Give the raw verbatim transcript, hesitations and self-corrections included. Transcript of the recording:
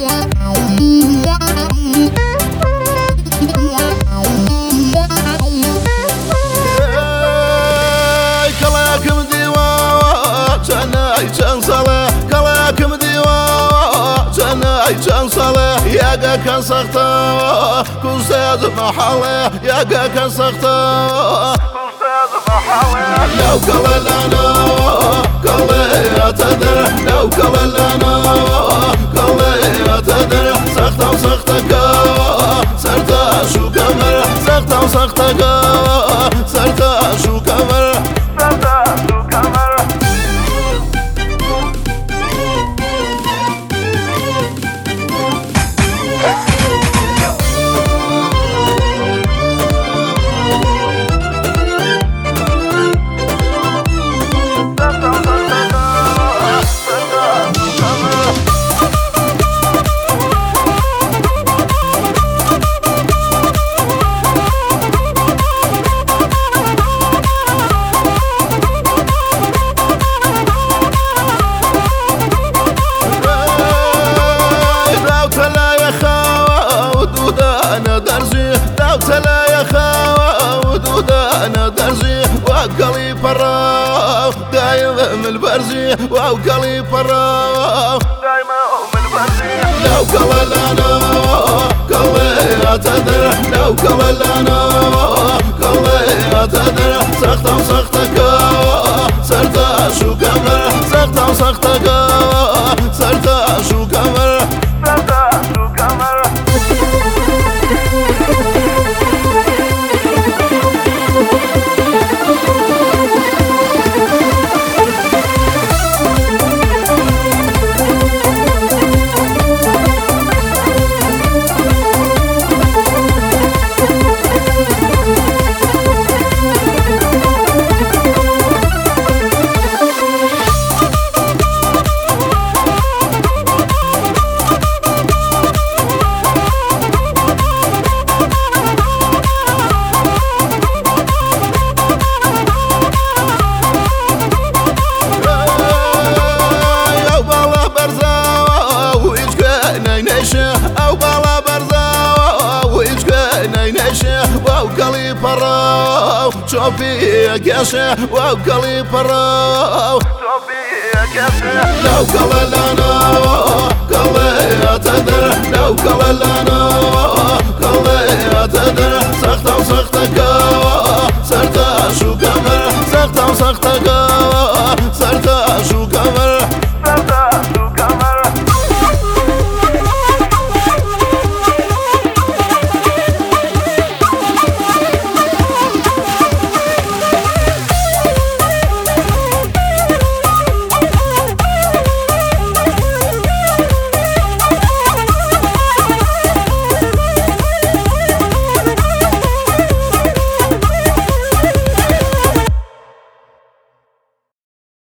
ياقا كان سخطة كوستاذ محاولة ياقا كان سخطة كوستاذ محاولة لو قبل أنا قبل أتدر لو قبل أنا قبل أتدر سخطة وسخطك سرتا شو كمر سخطة وسخطك سرتا شو كمر سرتا شو كمر أنا درزي داوت لا يا خاو ودودا أنا درزي وقلي براو دايما من البرزي وقلي براو دايما من البرزي لو قبل أنا قلي أتدر لو قبل أنا قلي أتدر سخطة وسخطك سرتا شو كمر سخطة وسخطك سرتا شو كمر سرتا شو كمر أو بالا برزا ويجك نينشة وقلي براو شوفي قشة وقلي براو شوفي قشة لو قبل أنا قلي أتدر لو قبل أنا